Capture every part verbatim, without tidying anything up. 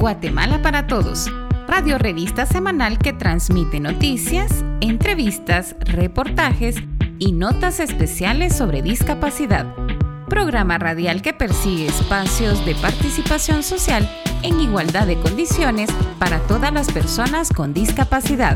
Guatemala para Todos, radio revista semanal que transmite noticias, entrevistas, reportajes y notas especiales sobre discapacidad. Programa radial que persigue espacios de participación social en igualdad de condiciones para todas las personas con discapacidad.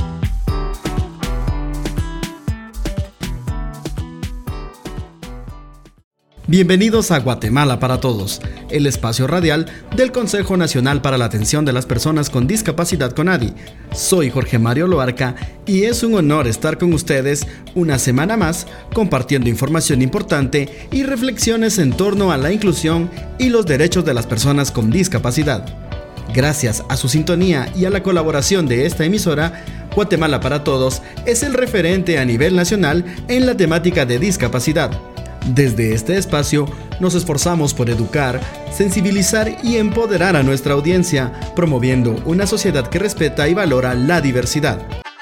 Bienvenidos a Guatemala para Todos, el espacio radial del Consejo Nacional para la Atención de las Personas con Discapacidad CONADI. Soy Jorge Mario Loarca y es un honor estar con ustedes una semana más compartiendo información importante y reflexiones en torno a la inclusión y los derechos de las personas con discapacidad. Gracias a su sintonía y a la colaboración de esta emisora, Guatemala para Todos es el referente a nivel nacional en la temática de discapacidad. Desde este espacio nos esforzamos por educar, sensibilizar y empoderar a nuestra audiencia, promoviendo una sociedad que respeta y valora la diversidad.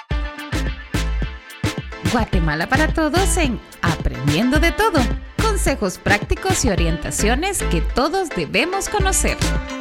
Guatemala para Todos en Aprendiendo de Todo. Consejos prácticos y orientaciones que todos debemos conocer.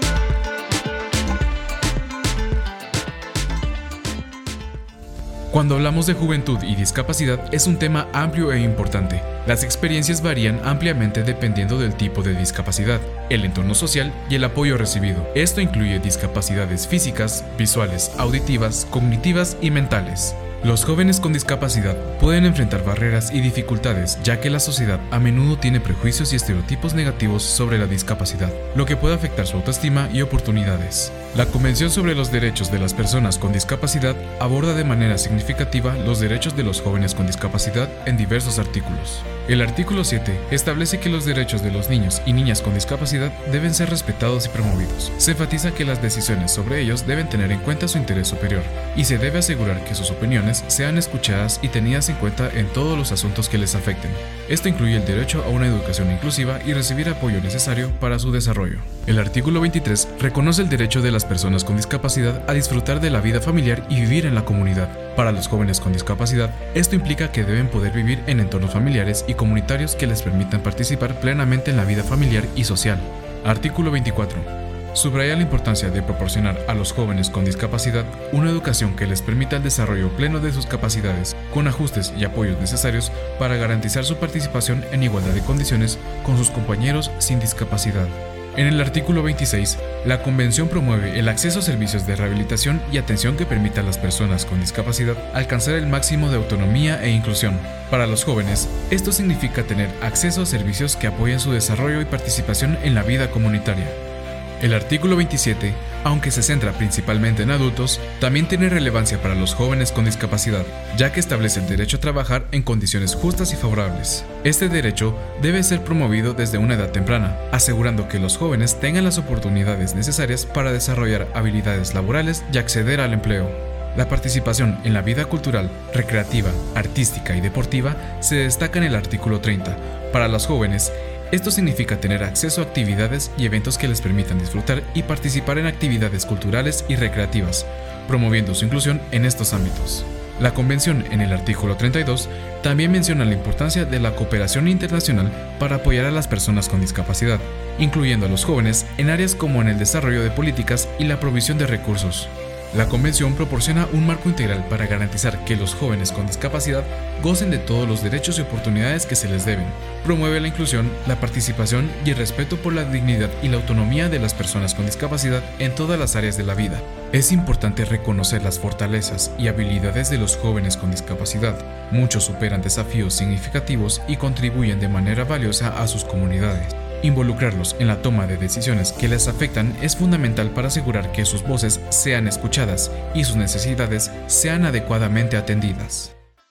Cuando hablamos de juventud y discapacidad es un tema amplio e importante. Las experiencias varían ampliamente dependiendo del tipo de discapacidad, el entorno social y el apoyo recibido. Esto incluye discapacidades físicas, visuales, auditivas, cognitivas y mentales. Los jóvenes con discapacidad pueden enfrentar barreras y dificultades, ya que la sociedad a menudo tiene prejuicios y estereotipos negativos sobre la discapacidad, lo que puede afectar su autoestima y oportunidades. La Convención sobre los Derechos de las Personas con Discapacidad aborda de manera significativa los derechos de los jóvenes con discapacidad en diversos artículos. El artículo siete establece que los derechos de los niños y niñas con discapacidad deben ser respetados y promovidos. Se enfatiza que las decisiones sobre ellos deben tener en cuenta su interés superior y se debe asegurar que sus opiniones sean escuchadas y tenidas en cuenta en todos los asuntos que les afecten. Esto incluye el derecho a una educación inclusiva y recibir apoyo necesario para su desarrollo. El artículo veintitrés reconoce el derecho de las personas con discapacidad a disfrutar de la vida familiar y vivir en la comunidad. Para los jóvenes con discapacidad, esto implica que deben poder vivir en entornos familiares y comunitarios que les permitan participar plenamente en la vida familiar y social. Artículo veinticuatro. Subraya la importancia de proporcionar a los jóvenes con discapacidad una educación que les permita el desarrollo pleno de sus capacidades, con ajustes y apoyos necesarios para garantizar su participación en igualdad de condiciones con sus compañeros sin discapacidad. En el artículo veintiséis, la Convención promueve el acceso a servicios de rehabilitación y atención que permita a las personas con discapacidad alcanzar el máximo de autonomía e inclusión. Para los jóvenes, esto significa tener acceso a servicios que apoyen su desarrollo y participación en la vida comunitaria. El artículo veintisiete, aunque se centra principalmente en adultos, también tiene relevancia para los jóvenes con discapacidad, ya que establece el derecho a trabajar en condiciones justas y favorables. Este derecho debe ser promovido desde una edad temprana, asegurando que los jóvenes tengan las oportunidades necesarias para desarrollar habilidades laborales y acceder al empleo. La participación en la vida cultural, recreativa, artística y deportiva se destaca en el artículo treinta. Para los jóvenes, esto significa tener acceso a actividades y eventos que les permitan disfrutar y participar en actividades culturales y recreativas, promoviendo su inclusión en estos ámbitos. La Convención, en el artículo treinta y dos, también menciona la importancia de la cooperación internacional para apoyar a las personas con discapacidad, incluyendo a los jóvenes en áreas como en el desarrollo de políticas y la provisión de recursos. La Convención proporciona un marco integral para garantizar que los jóvenes con discapacidad gocen de todos los derechos y oportunidades que se les deben. Promueve la inclusión, la participación y el respeto por la dignidad y la autonomía de las personas con discapacidad en todas las áreas de la vida. Es importante reconocer las fortalezas y habilidades de los jóvenes con discapacidad. Muchos superan desafíos significativos y contribuyen de manera valiosa a sus comunidades. Involucrarlos en la toma de decisiones que les afectan es fundamental para asegurar que sus voces sean escuchadas y sus necesidades sean adecuadamente atendidas.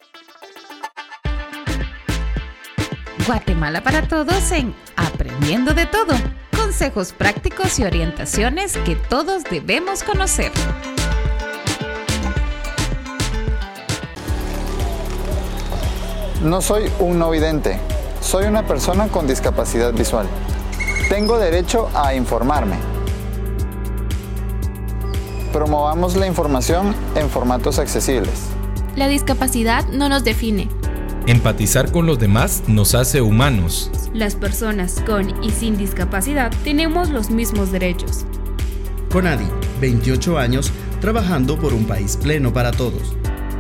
Guatemala para Todos en Aprendiendo de Todo. Consejos prácticos y orientaciones que todos debemos conocer. No soy un no vidente. Soy una persona con discapacidad visual. Tengo derecho a informarme. Promovamos la información en formatos accesibles. La discapacidad no nos define. Empatizar con los demás nos hace humanos. Las personas con y sin discapacidad tenemos los mismos derechos. Con Adi, veintiocho años, trabajando por un país pleno para todos.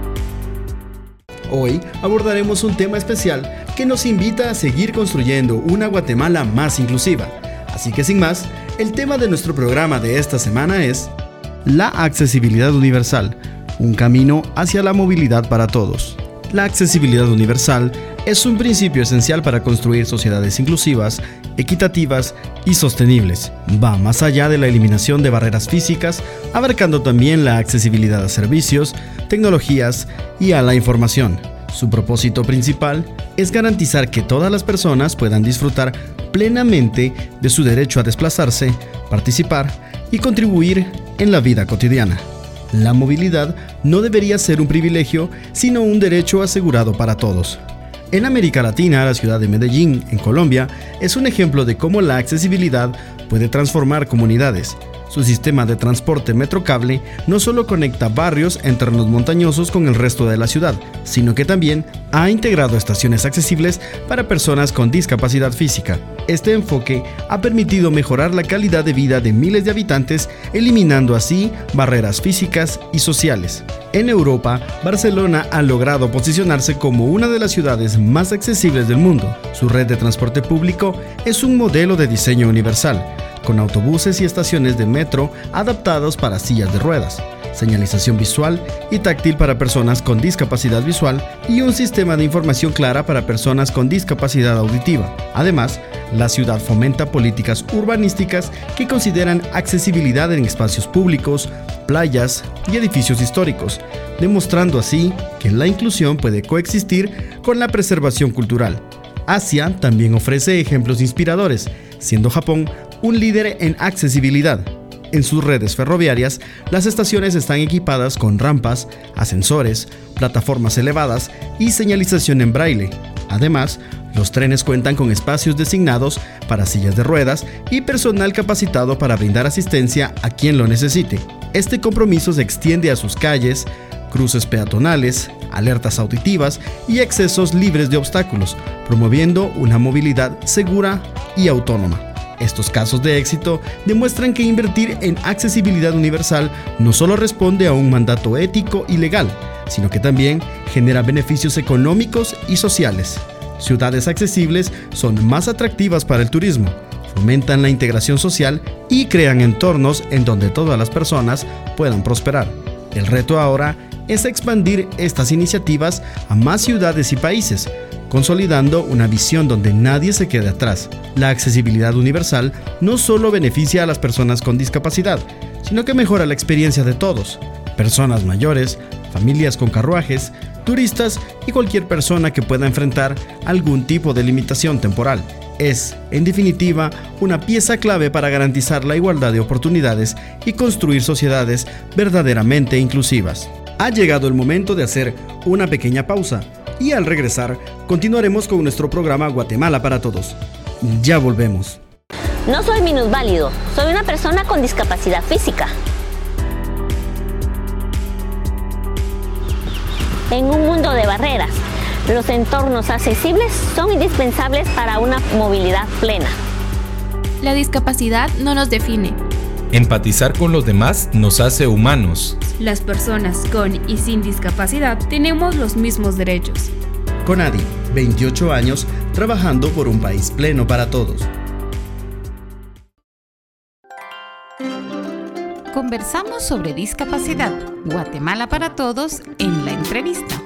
Hoy abordaremos un tema especial que nos invita a seguir construyendo una Guatemala más inclusiva. Así que sin más, el tema de nuestro programa de esta semana es la accesibilidad universal, un camino hacia la movilidad para todos. La accesibilidad universal es un principio esencial para construir sociedades inclusivas, equitativas y sostenibles. Va más allá de la eliminación de barreras físicas, abarcando también la accesibilidad a servicios, tecnologías y a la información. Su propósito principal es garantizar que todas las personas puedan disfrutar plenamente de su derecho a desplazarse, participar y contribuir en la vida cotidiana. La movilidad no debería ser un privilegio, sino un derecho asegurado para todos. En América Latina, la ciudad de Medellín, en Colombia, es un ejemplo de cómo la accesibilidad puede transformar comunidades. Su sistema de transporte Metrocable no solo conecta barrios en terrenos montañosos con el resto de la ciudad, sino que también ha integrado estaciones accesibles para personas con discapacidad física. Este enfoque ha permitido mejorar la calidad de vida de miles de habitantes, eliminando así barreras físicas y sociales. En Europa, Barcelona ha logrado posicionarse como una de las ciudades más accesibles del mundo. Su red de transporte público es un modelo de diseño universal, con autobuses y estaciones de metro adaptados para sillas de ruedas, señalización visual y táctil para personas con discapacidad visual y un sistema de información clara para personas con discapacidad auditiva. Además, la ciudad fomenta políticas urbanísticas que consideran accesibilidad en espacios públicos, playas y edificios históricos, demostrando así que la inclusión puede coexistir con la preservación cultural. Asia también ofrece ejemplos inspiradores, siendo Japón un líder en accesibilidad. En sus redes ferroviarias, las estaciones están equipadas con rampas, ascensores, plataformas elevadas y señalización en braille. Además, los trenes cuentan con espacios designados para sillas de ruedas y personal capacitado para brindar asistencia a quien lo necesite. Este compromiso se extiende a sus calles, cruces peatonales, alertas auditivas y accesos libres de obstáculos, promoviendo una movilidad segura y autónoma. Estos casos de éxito demuestran que invertir en accesibilidad universal no solo responde a un mandato ético y legal, sino que también genera beneficios económicos y sociales. Ciudades accesibles son más atractivas para el turismo, fomentan la integración social y crean entornos en donde todas las personas puedan prosperar. El reto ahora es expandir estas iniciativas a más ciudades y países, consolidando una visión donde nadie se quede atrás. La accesibilidad universal no solo beneficia a las personas con discapacidad, sino que mejora la experiencia de todos: personas mayores, familias con carruajes, turistas y cualquier persona que pueda enfrentar algún tipo de limitación temporal. Es, en definitiva, una pieza clave para garantizar la igualdad de oportunidades y construir sociedades verdaderamente inclusivas. Ha llegado el momento de hacer una pequeña pausa y al regresar continuaremos con nuestro programa Guatemala para Todos. Ya volvemos. No soy minusválido, soy una persona con discapacidad física. En un mundo de barreras, los entornos accesibles son indispensables para una movilidad plena. La discapacidad no nos define. Empatizar con los demás nos hace humanos. Las personas con y sin discapacidad tenemos los mismos derechos. Con Adi, veintiocho años, trabajando por un país pleno para todos. Conversamos sobre discapacidad, Guatemala para Todos, en la entrevista.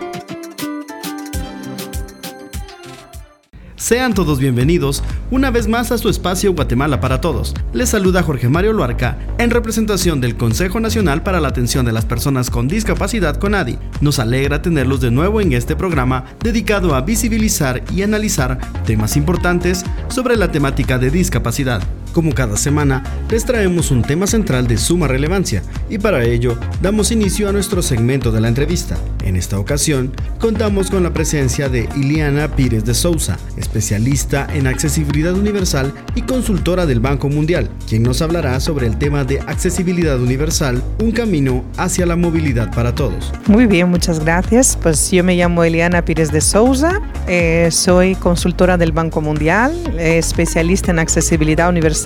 Sean todos bienvenidos una vez más a su espacio Guatemala para Todos. Les saluda Jorge Mario Loarca en representación del Consejo Nacional para la Atención de las Personas con Discapacidad con Adi. Nos alegra tenerlos de nuevo en este programa dedicado a visibilizar y analizar temas importantes sobre la temática de discapacidad. Como cada semana, les traemos un tema central de suma relevancia y para ello damos inicio a nuestro segmento de la entrevista. En esta ocasión, contamos con la presencia de Iliana Pires de Souza, especialista en accesibilidad universal y consultora del Banco Mundial, quien nos hablará sobre el tema de accesibilidad universal, un camino hacia la movilidad para todos. Muy bien, muchas gracias. Pues yo me llamo Iliana Pires de Souza, eh, soy consultora del Banco Mundial, eh, especialista en accesibilidad universal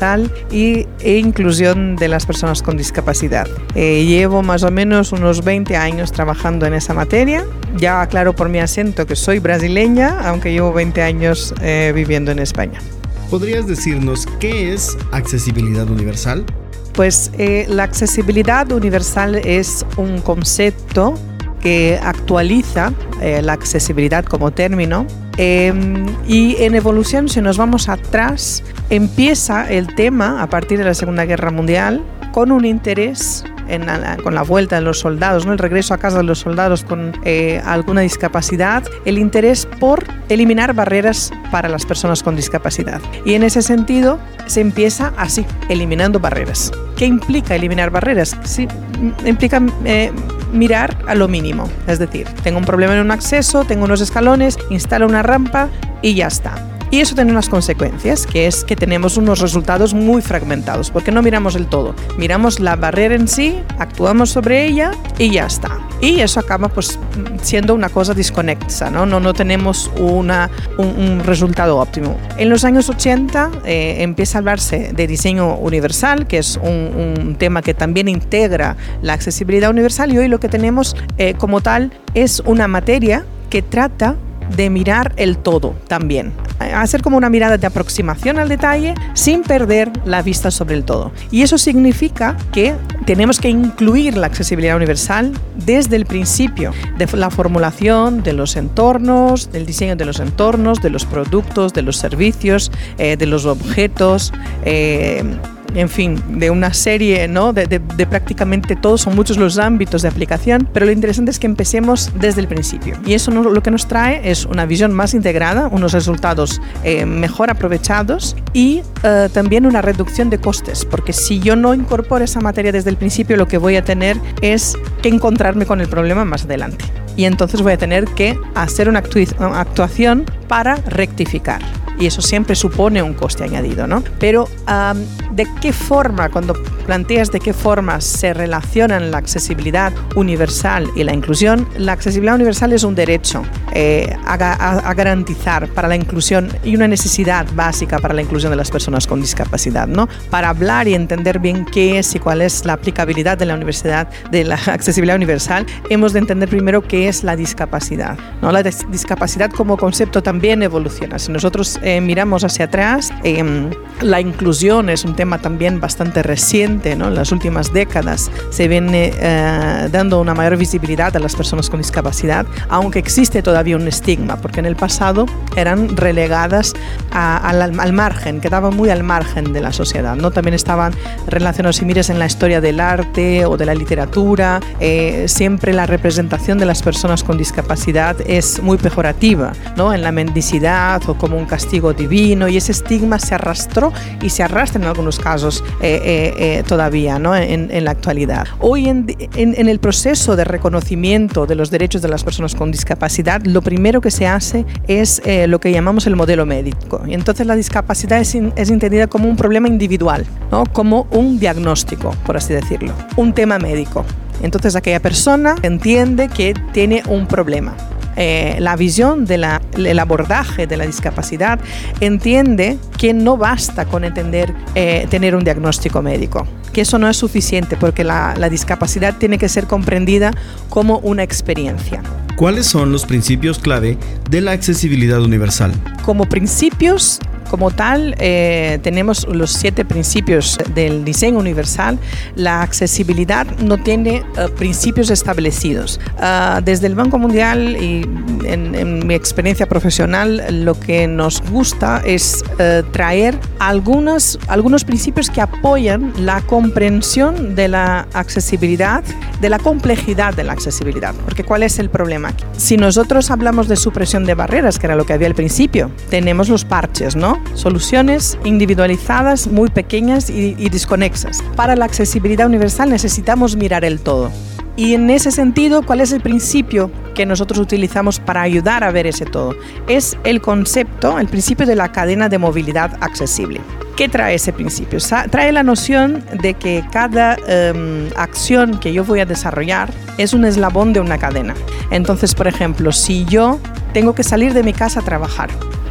universal y, e inclusión de las personas con discapacidad. Eh, llevo más o menos unos veinte años trabajando en esa materia. Ya aclaro por mi acento que soy brasileña, aunque llevo veinte años eh, viviendo en España. ¿Podrías decirnos qué es accesibilidad universal? Pues eh, la accesibilidad universal es un concepto que actualiza eh, la accesibilidad como término eh, y en evolución, si nos vamos atrás, empieza el tema a partir de la Segunda Guerra Mundial con un interés en la, con la vuelta de los soldados, ¿no? El regreso a casa de los soldados con eh, alguna discapacidad, el interés por eliminar barreras para las personas con discapacidad. Y en ese sentido se empieza así, eliminando barreras. ¿Qué implica eliminar barreras? Sí, implica eh, mirar a lo mínimo. Es decir, tengo un problema en un acceso, tengo unos escalones, instalo una rampa y ya está. Y eso tiene unas consecuencias, que es que tenemos unos resultados muy fragmentados, porque no miramos el todo. Miramos la barrera en sí, actuamos sobre ella y ya está. Y eso acaba pues siendo una cosa desconexa, ¿no? No, no tenemos una, un, un resultado óptimo. En los años ochenta eh, empieza a hablarse de diseño universal, que es un, un tema que también integra la accesibilidad universal, y hoy lo que tenemos eh, como tal es una materia que trata de mirar el todo también, hacer como una mirada de aproximación al detalle sin perder la vista sobre el todo. Y eso significa que tenemos que incluir la accesibilidad universal desde el principio de la formulación de los entornos, del diseño de los entornos, de los productos, de los servicios, eh, de los objetos, eh, en fin, de una serie, ¿no? de, de, de prácticamente todos, son muchos los ámbitos de aplicación, pero lo interesante es que empecemos desde el principio. Y eso no, lo que nos trae es una visión más integrada, unos resultados eh, mejor aprovechados y eh, también una reducción de costes, porque si yo no incorporo esa materia desde el principio, lo que voy a tener es que encontrarme con el problema más adelante. Y entonces voy a tener que hacer una actuación para rectificar. Y eso siempre supone un coste añadido, ¿no? Pero um, ¿de qué forma, cuando planteas de qué forma se relacionan la accesibilidad universal y la inclusión? La accesibilidad universal es un derecho eh, a, a, a garantizar para la inclusión y una necesidad básica para la inclusión de las personas con discapacidad, ¿no? Para hablar y entender bien qué es y cuál es la aplicabilidad de la universidad, de la accesibilidad universal, hemos de entender primero qué es la discapacidad, ¿no? La discapacidad como concepto también evoluciona. Si nosotros eh, miramos hacia atrás, eh, la inclusión es un tema también bastante reciente, ¿no? En las últimas décadas se viene eh, dando una mayor visibilidad a las personas con discapacidad, aunque existe todavía un estigma, porque en el pasado eran relegadas a, a, al, al margen, quedaban muy al margen de la sociedad, ¿no? También estaban relacionados, si miras en la historia del arte o de la literatura, eh, siempre la representación de las personas con discapacidad es muy pejorativa, ¿no? En la mendicidad o como un castigo divino, y ese estigma se arrastró y se arrastra en algunos casos eh, eh, eh, todavía, ¿no? en, en la actualidad. Hoy en, en, en el proceso de reconocimiento de los derechos de las personas con discapacidad, lo primero que se hace es eh, lo que llamamos el modelo médico. Y entonces la discapacidad es, in, es entendida como un problema individual, ¿no? Como un diagnóstico, por así decirlo, un tema médico. Entonces aquella persona entiende que tiene un problema. Eh, la visión del de abordaje de la discapacidad entiende que no basta con entender, eh, tener un diagnóstico médico, que eso no es suficiente, porque la, la discapacidad tiene que ser comprendida como una experiencia. ¿Cuáles son los principios clave de la accesibilidad universal? Como principios, como tal, eh, tenemos los siete principios del diseño universal. La accesibilidad no tiene uh, principios establecidos. Uh, desde el Banco Mundial y en, en mi experiencia profesional, lo que nos gusta es uh, traer algunos, algunos principios que apoyan la comprensión de la accesibilidad, de la complejidad de la accesibilidad. Porque ¿cuál es el problema aquí? Si nosotros hablamos de supresión de barreras, que era lo que había al principio, tenemos los parches, ¿no? Soluciones individualizadas, muy pequeñas y, y desconexas. Para la accesibilidad universal necesitamos mirar el todo. Y en ese sentido, ¿cuál es el principio que nosotros utilizamos para ayudar a ver ese todo? Es el concepto, el principio de la cadena de movilidad accesible. ¿Qué trae ese principio? Trae la noción de que cada um, acción que yo voy a desarrollar es un eslabón de una cadena. Entonces, por ejemplo, si yo tengo que salir de mi casa a trabajar,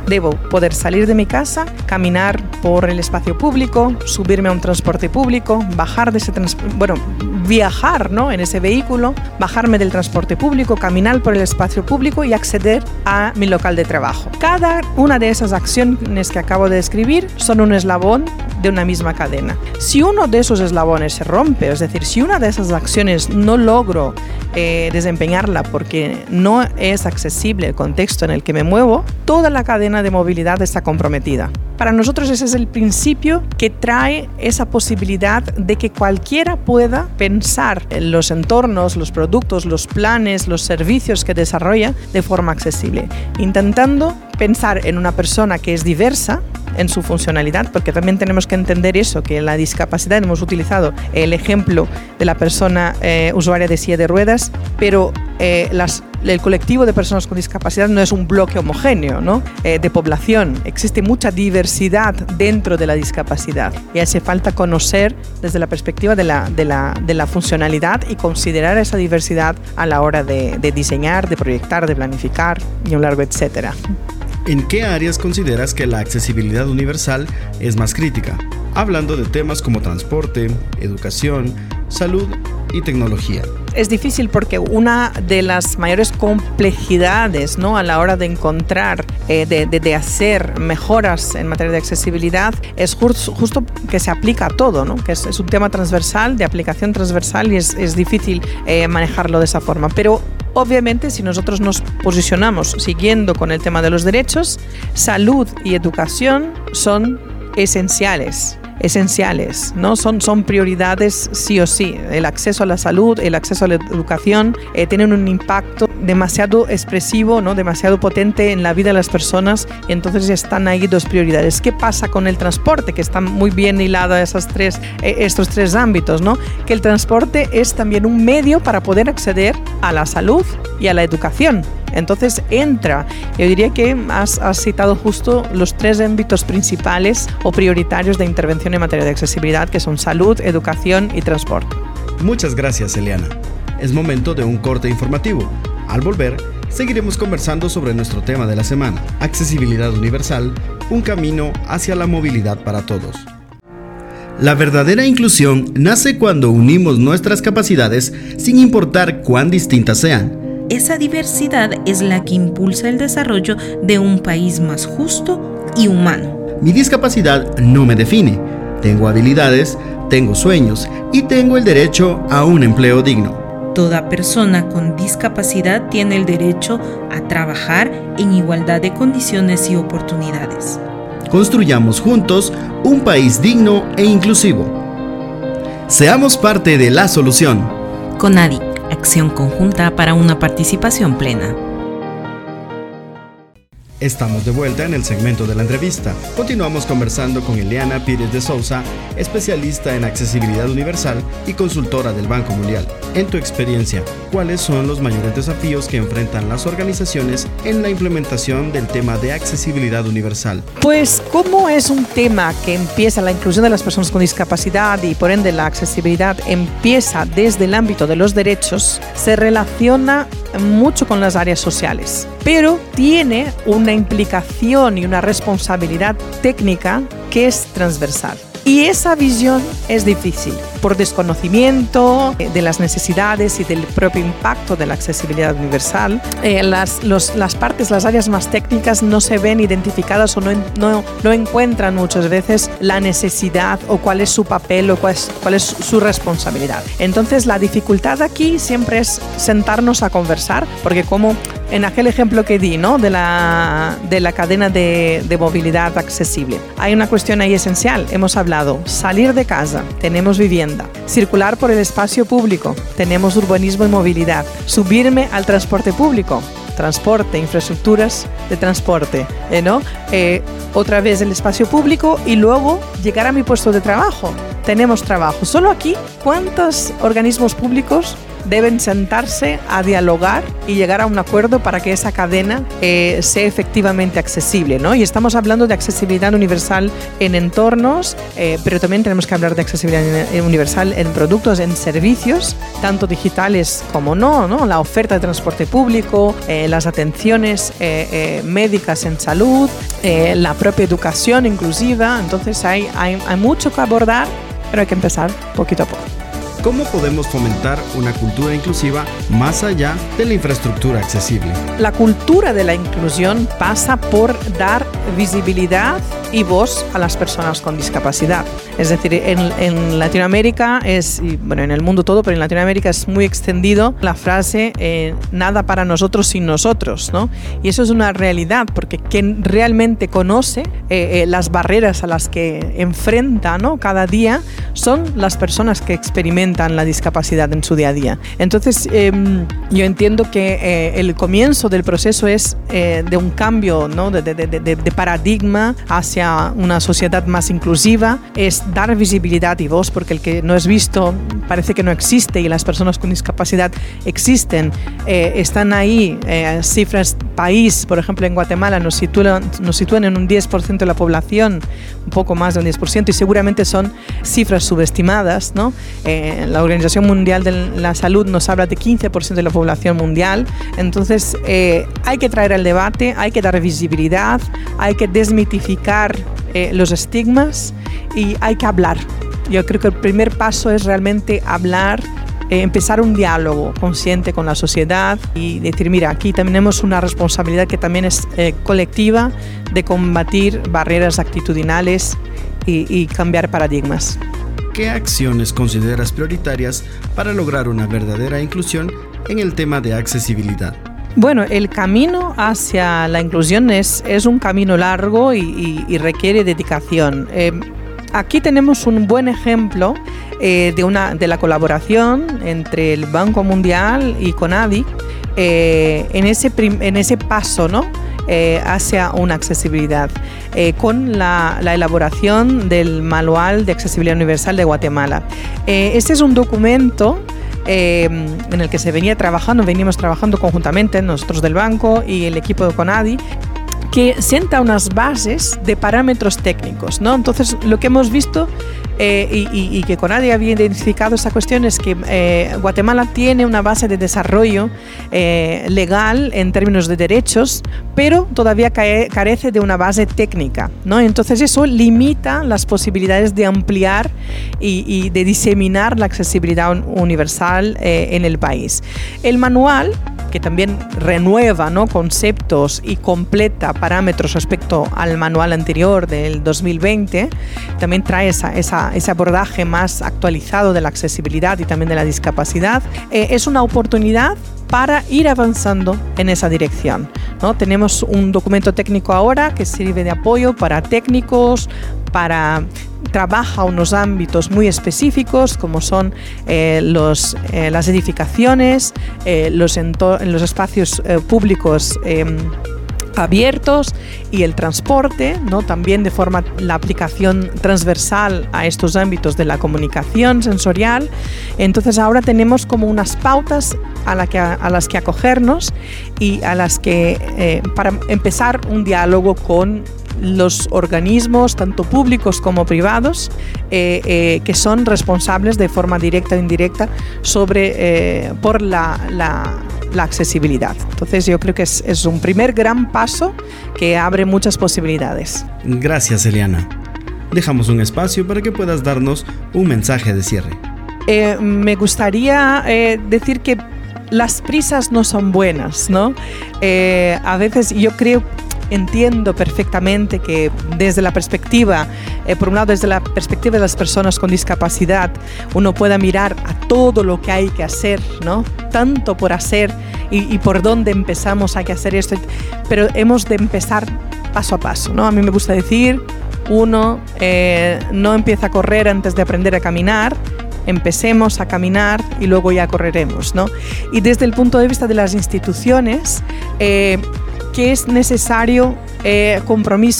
Debo poder salir de mi casa, caminar por el espacio público, subirme a un transporte público, bajar de ese transporte, bueno, viajar, ¿no?, en ese vehículo, bajarme del transporte público, caminar por el espacio público y acceder a mi local de trabajo. Cada una de esas acciones que acabo de describir son un eslabón de una misma cadena. Si uno de esos eslabones se rompe, es decir, si una de esas acciones no logro eh, desempeñarla porque no es accesible el contexto en el que me muevo, toda la cadena de movilidad está comprometida. Para nosotros ese es el principio que trae esa posibilidad de que cualquiera pueda pensar en los entornos, los productos, los planes, los servicios que desarrolla de forma accesible, intentando pensar en una persona que es diversa en su funcionalidad, porque también tenemos que entender eso, que en la discapacidad hemos utilizado el ejemplo de la persona eh, usuaria de silla de ruedas, pero eh, las, el colectivo de personas con discapacidad no es un bloque homogéneo, ¿no?, eh, de población. Existe mucha diversidad dentro de la discapacidad y hace falta conocer desde la perspectiva de la, de la, de la funcionalidad y considerar esa diversidad a la hora de, de diseñar, de proyectar, de planificar y un largo etcétera. ¿En qué áreas consideras que la accesibilidad universal es más crítica? Hablando de temas como transporte, educación, salud y tecnología. Es difícil porque una de las mayores complejidades, ¿no?, a la hora de encontrar, eh, de, de, de hacer mejoras en materia de accesibilidad es justo, justo que se aplica a todo, ¿no?, que es, es un tema transversal, de aplicación transversal y es, es difícil eh, manejarlo de esa forma. Pero obviamente, si nosotros nos posicionamos siguiendo con el tema de los derechos, salud y educación son esenciales. esenciales, ¿no? Son, son prioridades sí o sí. El acceso a la salud, el acceso a la educación eh, tienen un impacto demasiado expresivo, ¿no?, demasiado potente en la vida de las personas, y entonces están ahí dos prioridades. ¿Qué pasa con el transporte? Que está muy bien hilado a esas tres, eh, estos tres ámbitos, ¿no? Que el transporte es también un medio para poder acceder a la salud y a la educación. Entonces entra, yo diría que has, has citado justo los tres ámbitos principales o prioritarios de intervención en materia de accesibilidad, que son salud, educación y transporte. Muchas gracias, Eliana. Es momento de un corte informativo. Al volver, seguiremos conversando sobre nuestro tema de la semana, accesibilidad universal, un camino hacia la movilidad para todos. La verdadera inclusión nace cuando unimos nuestras capacidades sin importar cuán distintas sean. Esa diversidad es la que impulsa el desarrollo de un país más justo y humano. Mi discapacidad no me define. Tengo habilidades, tengo sueños y tengo el derecho a un empleo digno. Toda persona con discapacidad tiene el derecho a trabajar en igualdad de condiciones y oportunidades. Construyamos juntos un país digno e inclusivo. Seamos parte de la solución. CONADI, acción conjunta para una participación plena. Estamos de vuelta en el segmento de la entrevista. Continuamos conversando con Eliana Pires de Sousa, especialista en accesibilidad universal y consultora del Banco Mundial. En tu experiencia, ¿cuáles son los mayores desafíos que enfrentan las organizaciones en la implementación del tema de accesibilidad universal? Pues como es un tema que empieza, la inclusión de las personas con discapacidad y por ende la accesibilidad empieza desde el ámbito de los derechos, se relaciona mucho con las áreas sociales, pero tiene una implicación y una responsabilidad técnica que es transversal. Y esa visión es difícil por desconocimiento de las necesidades y del propio impacto de la accesibilidad universal. Eh, las, los, las partes, las áreas más técnicas no se ven identificadas o no, no, no encuentran muchas veces la necesidad o cuál es su papel o cuál es, cuál es su responsabilidad. Entonces la dificultad aquí siempre es sentarnos a conversar, porque como en aquel ejemplo que di, ¿no?, de la, de la cadena de, de movilidad accesible, hay una cuestión ahí esencial. Hemos hablado salir de casa, tenemos vivienda, circular por el espacio público, tenemos urbanismo y movilidad, subirme al transporte público, transporte, infraestructuras de transporte, ¿eh, ¿no? Eh, otra vez el espacio público y luego llegar a mi puesto de trabajo. Tenemos trabajo. Solo aquí, ¿cuántos organismos públicos deben sentarse a dialogar y llegar a un acuerdo para que esa cadena eh, sea efectivamente accesible, ¿no? Y estamos hablando de accesibilidad universal en entornos, eh, pero también tenemos que hablar de accesibilidad universal en productos, en servicios, tanto digitales como no, ¿no? La oferta de transporte público, eh, las atenciones eh, eh, médicas en salud, eh, la propia educación inclusiva. Entonces hay, hay, hay mucho que abordar, pero hay que empezar poquito a poco. ¿Cómo podemos fomentar una cultura inclusiva más allá de la infraestructura accesible? La cultura de la inclusión pasa por dar visibilidad y voz a las personas con discapacidad. Es decir, en, en Latinoamérica es, y bueno, en el mundo todo, pero en Latinoamérica es muy extendido la frase eh, nada para nosotros sin nosotros, ¿no? Y eso es una realidad, porque quien realmente conoce eh, eh, las barreras a las que enfrenta, ¿no?, cada día son las personas que experimentan la discapacidad en su día a día. Entonces, eh, yo entiendo que eh, el comienzo del proceso es eh, de un cambio, ¿no?, de, de, de, de, de paradigma hacia una sociedad más inclusiva, es dar visibilidad y voz, porque el que no es visto parece que no existe, y las personas con discapacidad existen, eh, están ahí. Eh, cifras país, por ejemplo, en Guatemala nos sitúan, nos sitúan en un diez por ciento de la población, un poco más de un diez por ciento, y seguramente son cifras subestimadas, ¿no? Eh, la Organización Mundial de la Salud nos habla de quince por ciento de la población mundial. Entonces eh, hay que traer al debate, hay que dar visibilidad, hay que desmitificar eh, los estigmas y hay que hablar. Yo creo que el primer paso es realmente hablar, eh, empezar un diálogo consciente con la sociedad y decir, mira, aquí tenemos una responsabilidad que también es eh, colectiva, de combatir barreras actitudinales y, y cambiar paradigmas. ¿Qué acciones consideras prioritarias para lograr una verdadera inclusión en el tema de accesibilidad? Bueno, el camino hacia la inclusión es, es un camino largo y, y, y requiere dedicación. Eh, aquí tenemos un buen ejemplo eh, de, una, de la colaboración entre el Banco Mundial y CONADI eh, en, ese prim, en ese paso, ¿no?, Eh, hacia una accesibilidad, eh, con la, la elaboración del Manual de Accesibilidad Universal de Guatemala. Eh, este es un documento eh, en el que se venía trabajando, venimos trabajando conjuntamente nosotros del banco y el equipo de CONADI, que sienta unas bases de parámetros técnicos, ¿no? Entonces, lo que hemos visto eh, y, y, y que CONADI había identificado esta cuestión es que eh, Guatemala tiene una base de desarrollo eh, legal en términos de derechos, pero todavía cae, carece de una base técnica, ¿no? Entonces, eso limita las posibilidades de ampliar y, y de diseminar la accesibilidad universal eh, en el país. El manual, que también renueva, ¿no?, conceptos y completa parámetros respecto al manual anterior del dos mil veinte, también trae esa, esa, ese abordaje más actualizado de la accesibilidad y también de la discapacidad. Eh, es una oportunidad para ir avanzando en esa dirección, ¿no? Tenemos un documento técnico ahora que sirve de apoyo para técnicos, para trabaja unos ámbitos muy específicos como son eh, los, eh, las edificaciones, eh, los, entor- los espacios eh, públicos eh, abiertos y el transporte, ¿no? También de forma la aplicación transversal a estos ámbitos de la comunicación sensorial. Entonces ahora tenemos como unas pautas a, la que, a las que acogernos y a las que eh, para empezar un diálogo con los organismos, tanto públicos como privados, eh, eh, que son responsables de forma directa o indirecta sobre, eh, por la, la, la accesibilidad. Entonces yo creo que es, es un primer gran paso que abre muchas posibilidades. Gracias, Eliana. Dejamos un espacio para que puedas darnos un mensaje de cierre. Eh, me gustaría eh, decir que las prisas no son buenas, ¿no? Eh, a veces yo creo Entiendo perfectamente que desde la perspectiva, eh, por un lado desde la perspectiva de las personas con discapacidad, uno pueda mirar a todo lo que hay que hacer, ¿no? Tanto por hacer y, y por dónde empezamos hay que hacer esto, pero hemos de empezar paso a paso, ¿no? A mí me gusta decir, uno eh, no empieza a correr antes de aprender a caminar, empecemos a caminar y luego ya correremos, ¿no? Y desde el punto de vista de las instituciones, eh, que es necesario eh, compromiso,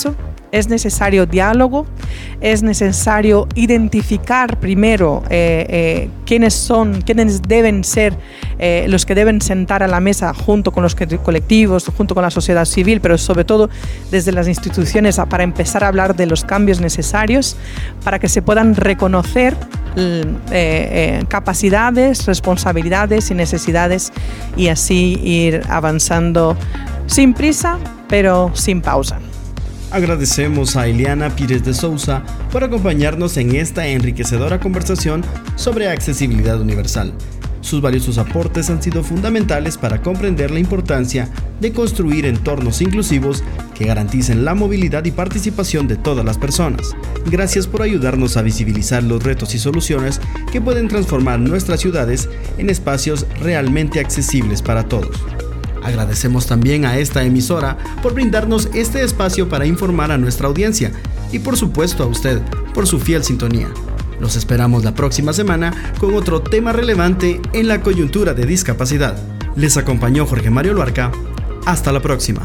Es necesario diálogo, es necesario identificar primero eh, eh, quiénes son, quiénes deben ser eh, los que deben sentar a la mesa junto con los colectivos, junto con la sociedad civil, pero sobre todo desde las instituciones para empezar a hablar de los cambios necesarios para que se puedan reconocer eh, eh, capacidades, responsabilidades y necesidades y así ir avanzando sin prisa, pero sin pausa. Agradecemos a Eliana Pires de Sousa por acompañarnos en esta enriquecedora conversación sobre accesibilidad universal. Sus valiosos aportes han sido fundamentales para comprender la importancia de construir entornos inclusivos que garanticen la movilidad y participación de todas las personas. Gracias por ayudarnos a visibilizar los retos y soluciones que pueden transformar nuestras ciudades en espacios realmente accesibles para todos. Agradecemos también a esta emisora por brindarnos este espacio para informar a nuestra audiencia y por supuesto a usted por su fiel sintonía. Los esperamos la próxima semana con otro tema relevante en la coyuntura de discapacidad. Les acompañó Jorge Mario Loarca. Hasta la próxima.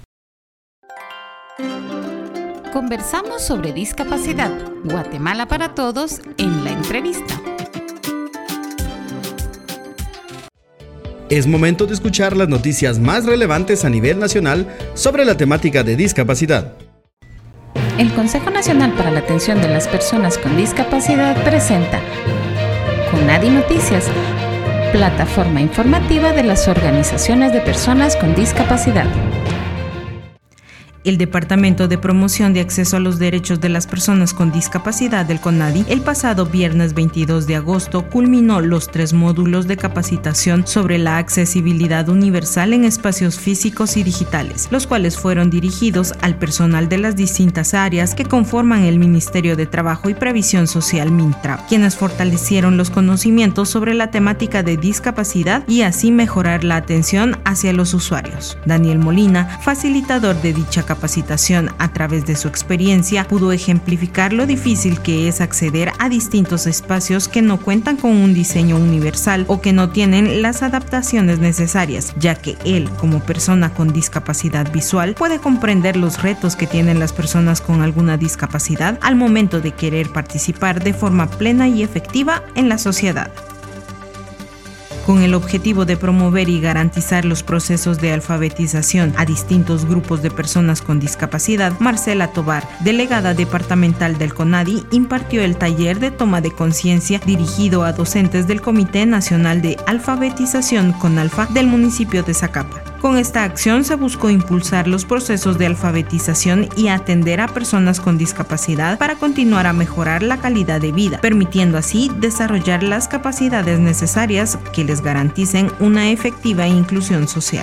Conversamos sobre discapacidad. Guatemala para todos en la entrevista. Es momento de escuchar las noticias más relevantes a nivel nacional sobre la temática de discapacidad. El Consejo Nacional para la Atención de las Personas con Discapacidad presenta CONADI Noticias, plataforma informativa de las organizaciones de personas con discapacidad. El Departamento de Promoción de Acceso a los Derechos de las Personas con Discapacidad del CONADI, el pasado viernes veintidós de agosto, culminó los tres módulos de capacitación sobre la accesibilidad universal en espacios físicos y digitales, los cuales fueron dirigidos al personal de las distintas áreas que conforman el Ministerio de Trabajo y Previsión Social MINTRAP, quienes fortalecieron los conocimientos sobre la temática de discapacidad y así mejorar la atención hacia los usuarios. Daniel Molina, facilitador de dicha capacitación, a través de su experiencia pudo ejemplificar lo difícil que es acceder a distintos espacios que no cuentan con un diseño universal o que no tienen las adaptaciones necesarias, ya que él, como persona con discapacidad visual, puede comprender los retos que tienen las personas con alguna discapacidad al momento de querer participar de forma plena y efectiva en la sociedad. Con el objetivo de promover y garantizar los procesos de alfabetización a distintos grupos de personas con discapacidad, Marcela Tobar, delegada departamental del CONADI, impartió el taller de toma de conciencia dirigido a docentes del Comité Nacional de Alfabetización CONALFA del municipio de Zacapa. Con esta acción se buscó impulsar los procesos de alfabetización y atender a personas con discapacidad para continuar a mejorar la calidad de vida, permitiendo así desarrollar las capacidades necesarias que les garanticen una efectiva inclusión social.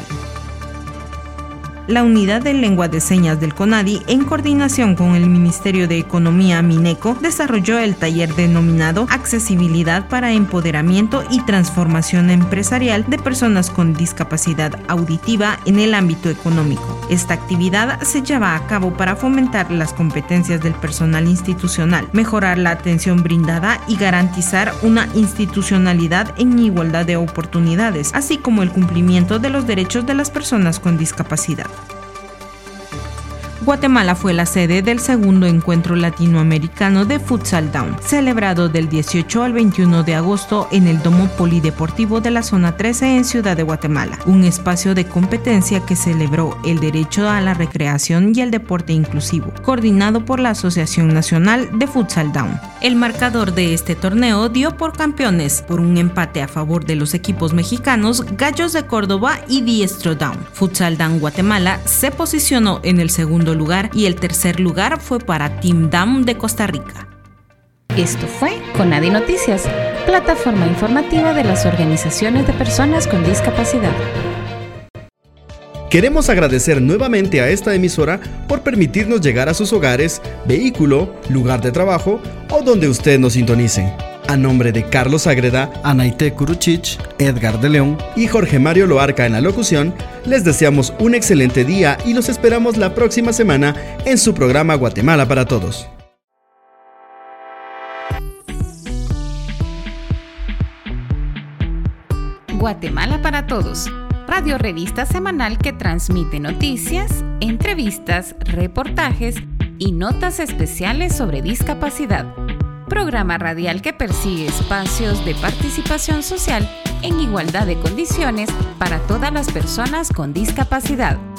La Unidad de Lengua de Señas del CONADI, en coordinación con el Ministerio de Economía MINECO, desarrolló el taller denominado Accesibilidad para Empoderamiento y Transformación Empresarial de Personas con Discapacidad Auditiva en el ámbito económico. Esta actividad se lleva a cabo para fomentar las competencias del personal institucional, mejorar la atención brindada y garantizar una institucionalidad en igualdad de oportunidades, así como el cumplimiento de los derechos de las personas con discapacidad. Guatemala fue la sede del segundo encuentro latinoamericano de Futsal Down, celebrado del dieciocho al veintiuno de agosto en el Domo Polideportivo de la Zona trece en Ciudad de Guatemala, un espacio de competencia que celebró el derecho a la recreación y el deporte inclusivo, coordinado por la Asociación Nacional de Futsal Down. El marcador de este torneo dio por campeones, por un empate a favor de los equipos mexicanos Gallos de Córdoba y Diestro Down. Futsal Down Guatemala se posicionó en el segundo lugar y el tercer lugar fue para Team Down de Costa Rica. Esto fue CONADI Noticias, plataforma informativa de las organizaciones de personas con discapacidad. Queremos agradecer nuevamente a esta emisora por permitirnos llegar a sus hogares, vehículo, lugar de trabajo o donde usted nos sintonice. A nombre de Carlos Ágreda, Anaite Kuruchich, Edgar de León y Jorge Mario Loarca en la locución, les deseamos un excelente día y los esperamos la próxima semana en su programa Guatemala para Todos. Guatemala para Todos, radio revista semanal que transmite noticias, entrevistas, reportajes y notas especiales sobre discapacidad. Programa radial que persigue espacios de participación social en igualdad de condiciones para todas las personas con discapacidad.